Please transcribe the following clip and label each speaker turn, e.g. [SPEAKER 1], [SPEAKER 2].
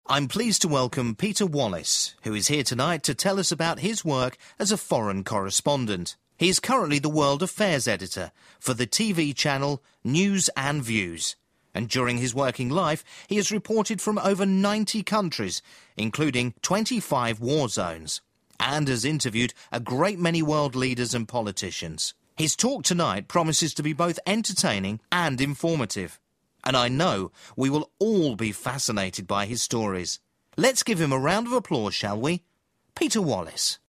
[SPEAKER 1] I'm pleased to welcome Peter Wallace, who is here tonight to tell us about his work as a foreign correspondent. He is currently the World Affairs editor for the TV channel News and Views. And during his working life, he has reported from over 90 countries, including 25 war zones, and has interviewed a great many world leaders and politicians. His talk tonight promises to be both entertaining and informative. And I know we will all be fascinated by his stories. Let's give him a round of applause, shall we? Peter Wallace.